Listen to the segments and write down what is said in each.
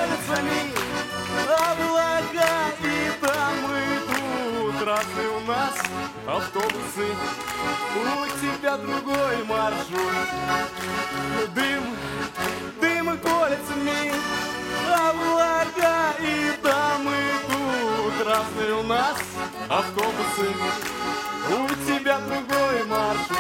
колесами облака и дамы тут. Разные у нас автобусы, у тебя другой маршрут. Дым и колесами облака и дамы тут. Разные у нас автобусы, у тебя другой маршрут.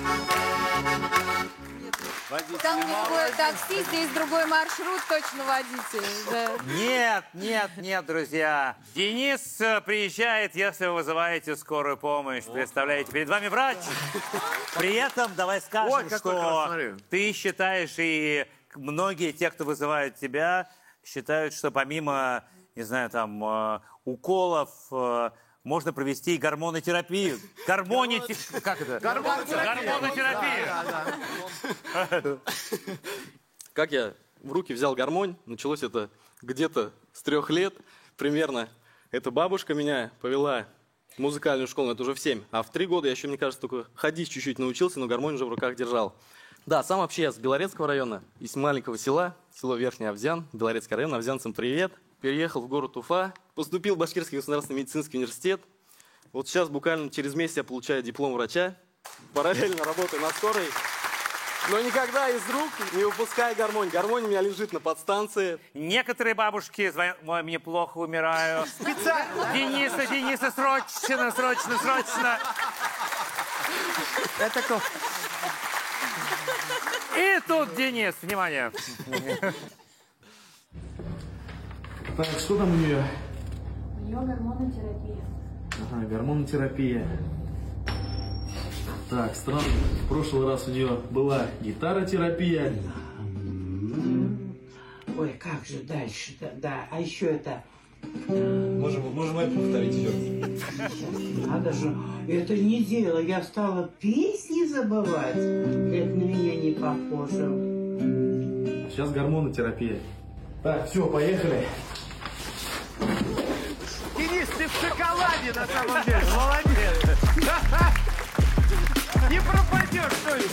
Там другое такси, здесь другой маршрут, точно водитель. Да. Нет, друзья. Денис приезжает, если вы вызываете скорую помощь. Представляете, перед вами врач. При этом давай скажем, что ты считаешь, и многие те, кто вызывают тебя, считают, что помимо, не знаю, там, уколов, можно провести и гормонотерапию. Как это? Гормонотерапия. Как я в руки взял гармонь, началось это где-то с 3 лет примерно. Эта бабушка меня повела в музыкальную школу, это уже в 7. А в 3 года я еще, мне кажется, только ходить чуть-чуть научился, но гармонь уже в руках держал. Да, сам вообще я с Белорецкого района, из маленького села, село Верхний Авзян, Белорецкий район, авзянцам привет. Переехал в город Уфа, поступил в Башкирский государственный медицинский университет. Вот сейчас буквально через месяц я получаю диплом врача, параллельно работаю на скорой. Но никогда из рук не выпускаю гармонь. Гармонь у меня лежит на подстанции. Некоторые бабушки звонят: ой, мне плохо, умираю. Специально. Дениса, срочно. Это кто? И тут Денис, внимание. Так, что там у нее? У нее гормонотерапия. Ага, гормонотерапия. Так, странно. В прошлый раз у нее была гитаротерапия. Ой, как же дальше-то? Да, а еще это... Можем это повторить еще. Надо же, это не дело. Я стала песни забывать. Это на меня не похоже. Сейчас гормонотерапия. Так, все, поехали. Денис, ты в шоколаде на самом деле. Молодец. Не пропадешь, что ли?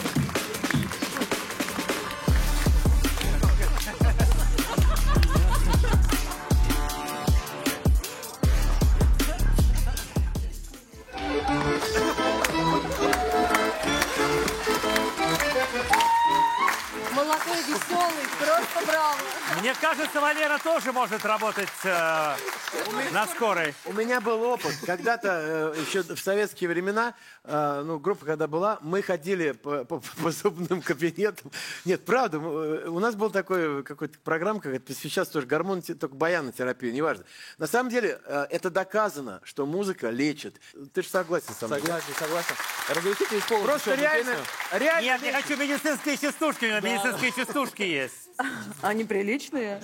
Молодой, веселый, просто браво. Мне кажется, Валера тоже может работать на скорой. У меня был опыт. Когда-то, еще в советские времена, группа когда была, мы ходили по зубным кабинетам. Нет, правда, у нас был такой какой-то программа, как это сейчас тоже гормон, только баянотерапия, неважно. На самом деле, это доказано, что музыка лечит. Ты же согласен со мной? Согласен. Разрешите исполнить Просто еще одну реально... песню? Нет, я хочу медицинские частушки. У меня медицинские частушки есть. Они приличные.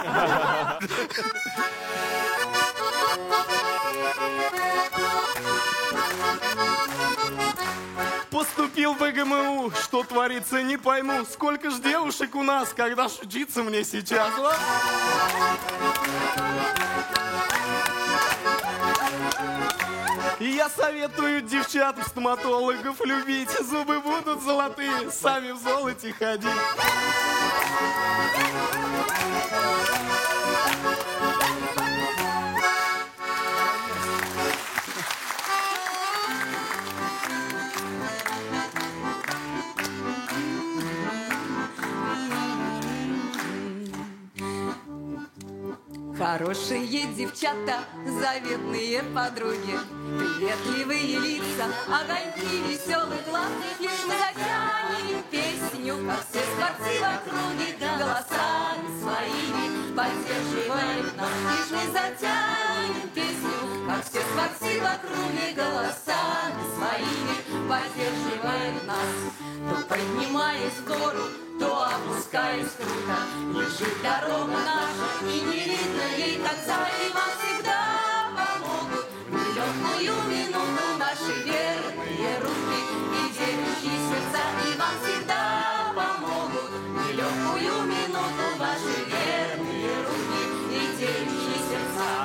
Поступил в БГМУ, что творится, не пойму. Сколько ж девушек у нас, когда ж учиться мне сейчас, а? И я советую девчатам стоматологов любить. Зубы будут золотые, сами в золоте ходить. Хорошие девчата, заветные подруги, приветливые лица, огоньки веселых глаз. Лишь мы затянем песню, как все скворцы в округе, голосами своими поддерживают нас. Лишь мы затянем песню, как все скворцы в округе, голосами своими поддерживают нас. То поднимаясь в гору, то опускаясь круто, лежит дорога наша, и не видно ей конца, и вам всегда помогут в нелегкую минуту наши верные руки и девичьи сердца, и вам всегда помогут в нелегкую минуту ваши верные руки и девичьи сердца.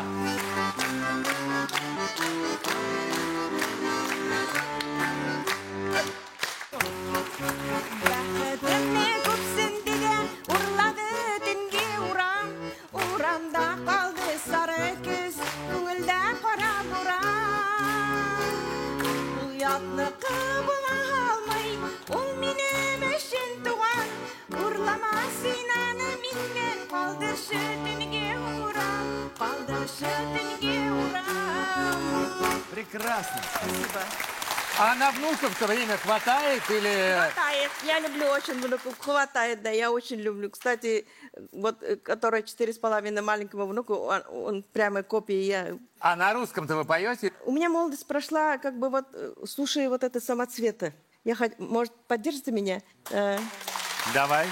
Прекрасно. Спасибо. А на внуков-то время хватает или... Хватает. Я люблю очень внуков. Хватает, да, я очень люблю. Кстати, вот, который 4,5 маленькому внуку, он прямо копия я. А на русском-то вы поете? У меня молодость прошла, как бы вот, слушая вот это «Самоцветы». Может, поддержите меня? Давай.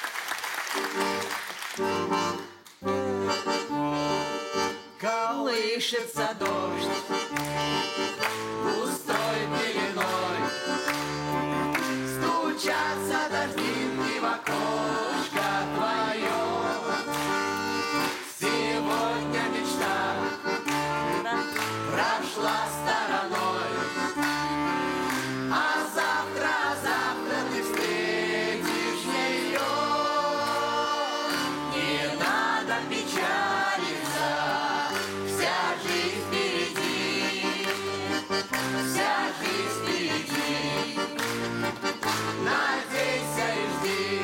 Колышется дождь густой пеленой, стучатся дождинки в окошко твое. Сегодня мечта прошла стороной, а завтра ты встретишь ее. Не надо печалиться, вся жизнь впереди, вся жизнь впереди. Надейся и жди,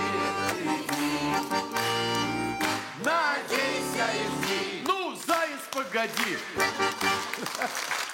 надейся и жди. Ну, заяц, погоди.